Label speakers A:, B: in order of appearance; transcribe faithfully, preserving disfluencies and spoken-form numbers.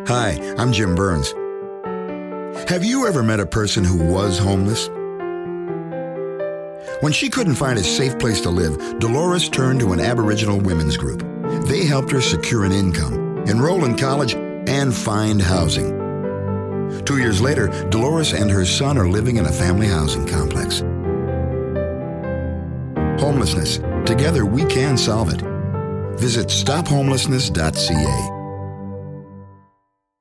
A: Hi, I'm Jim Burns. Have you ever met a person who was homeless? When she couldn't find a safe place to live, Dolores turned to an Aboriginal women's group. They helped her secure an income, enroll in college, and find housing. Two years later, Dolores and her son are living in a family housing complex. Homelessness. Together we can solve it. Visit stop homelessness dot c a.